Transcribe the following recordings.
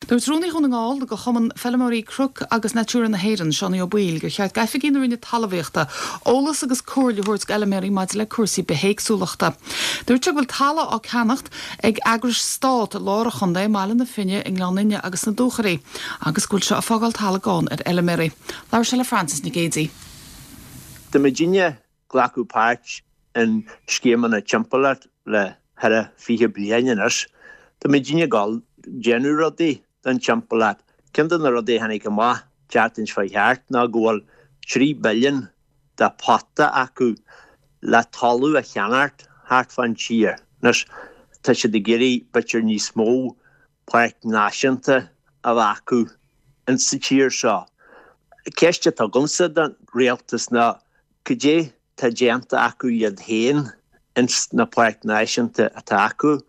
Dúirt rúnaí chun ngáil go chuman fellmorí cruk agus natúr na héan seánna ó buil gur chead gaifa gin rinne talhhéachta ólas agus cóirliúirt eileméí maid le cuasaí behéigsúlaachta. Dúirt bhfuil talla á ceannacht ag agras stát lára chundé mála na finne in Gláninne agus na dúcharí agus gúil se a fágáil talla gáin ar eileméí. Lair se le Francis na Gédí. De Virginia glacu páirt in scéman na timpplaat le hera 4 bliananars. De Virginia gal genú rodí den timpplaat. Kindan na rodí hannig go má teartins fa heart na ggóil 3 billion da potta acu le talú a cheanart hart fan tír. Nus tá sé de géirí bitir ní smó park náisianta a acu in sa tír seo. Ceiste tá gomsa den réaltas na cudé tá déanta acu iad héin ins na park náisianta atá acu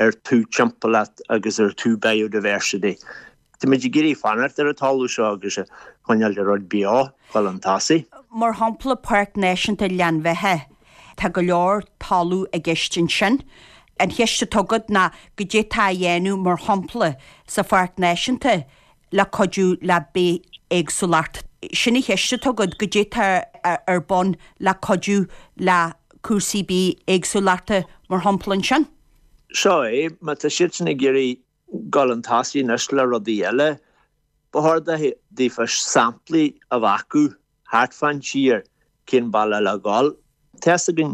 2 timpplaat agus 2 biodiversity. Tá méidir géirí fanart ar a talú seo agus chuineal de rud bia gáil an tasí. Mar hampla park náisianta leanmhethe tá go leor talú a gceistin sin an heiste tugad na go dé tá dhéanú mar hampla sa park náisianta le codú le bé éagsúlacht. Sinna heiste tugad go dé tá ar bon le codú le cuasaí bí éagsúlachta mar hamplan sin. Seo má tá siad sinna géirí gáil an tasí nes le rodí eile báthirda dífas samplaí a bhacu hart fan tír cin bailla le gáil. Testa gin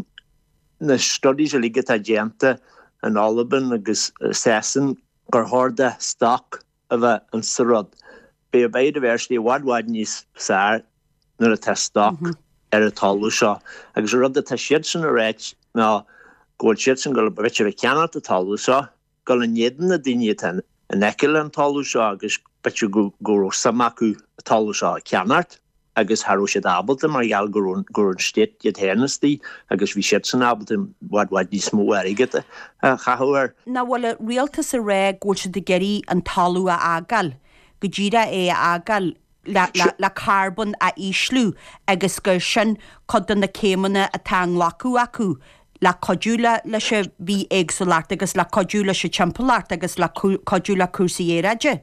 na studies a lígad a déanta an Alban agus Sesson gur thirda stock a bheith an sarod. Bé a biodiversity wadwad níos sár nar a tá stock ar a talú seo. Agus rud a tá siad sin a réit ná ggóil siad sin go bit a ceanart a talú seo, go an éan na daine tan an eiceil an talú seo agus bit go samacu a talú seo a ceanart. Agus harú sé ábalta mar geall gur an stéit iad hénastí agus bhí siad san ábalta wadwad ní smó aigete chahuair. Na bhfuil rialtas a ré ggóil se de geirí an talú a agal, go ddíra é agal le carbon a íslú agus gur sin codan na céimena atá lacu acu le codúla le se bhí éagsúlacht agus le codúla se timpplaat agus le codúla cuasaí éireide.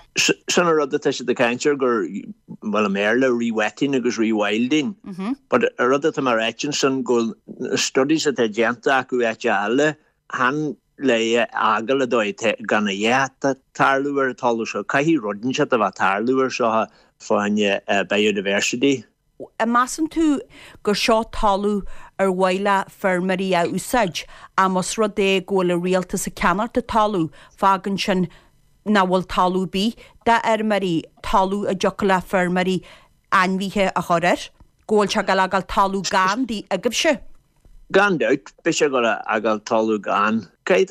Sin a rud tá sé de caiintear gur bhfuil méle riwetin agus riwilding. But a rud tá mar réitin sin go studies a déanta acu éite eile han le agal a dóid gan a dhéata tarlúir a talú seo caihí rodin se a bh tarlúir seo fáinne biodiversity. A masan tú gur seo talú ar bhhaile fermarí a úsáid a mas rudé ggóil a rialtas a ceanart a talú fágan sin na bhfuil talú bí de marí talú a joca le fermarí anmhíthe a chorir, ggóil se gal agal talú gan dí agam se. Gan deut, be se go agal talú gan. Cait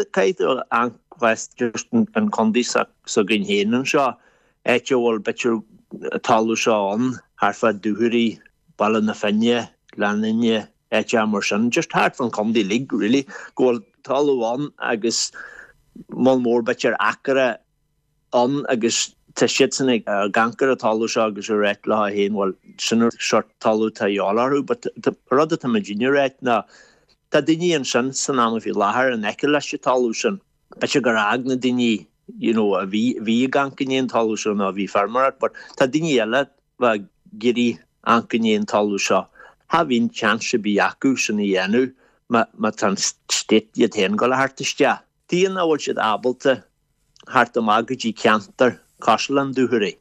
anhhaist just an condíach so gin héanaan seo, éite bhfuil bitir talú seo an, harfa dúthirí, balla na finne, Gláninne, éite mar sin, just hart fan condí lig, really, ggóil talú an agus mal mór bitir acara an agus tá siad san ag gancar a talú seo agus a réit le héin bhil sinna seart talú tá dhealarú, but rud tá Virginia réit na tá daoine an sin san am bhí láthair an eiceil leis talú sin. Beit gur ag na daoine a bhí gancaíon talú sin a bhí farmarat, but tá daoine eile bheit géirí ancaíon talú seo. Tá bhín chance bí acu sin i dhéanú má tá stéit iad héan go le hartaiste. Tíon a bhfuil siad ábalta hart am agadí ceantar costal an dúthirí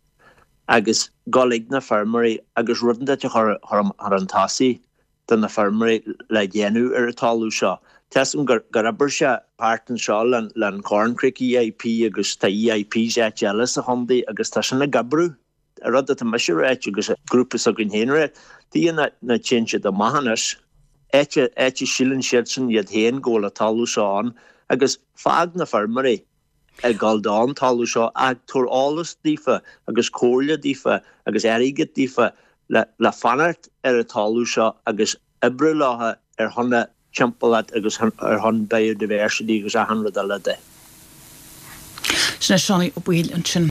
agus golig na fermarí agus rudanda ar an tasí den na fermarí le dhéanú ar a talú seo. Tesum gur abair se páirtan seo le Corn Creek EIP agus tá EIP sé eile a hondaí agus tá sin na gabrú a rud a meisi réit agus grúpas a gin héanréit. Tíon na tsinse de mahanas éite sílan siad sin iad héan ggóil a talú seo an agus fág na fermarí a galdán talú seo ag túr álas dífa agus cóirle dífa agus airigid dífa le fanart ar a talú seo agus ibre látha ar honna timpplaat agus ar hon biodiversity agus a hanrad a le de. Sinna seánnaí ó buil an sin.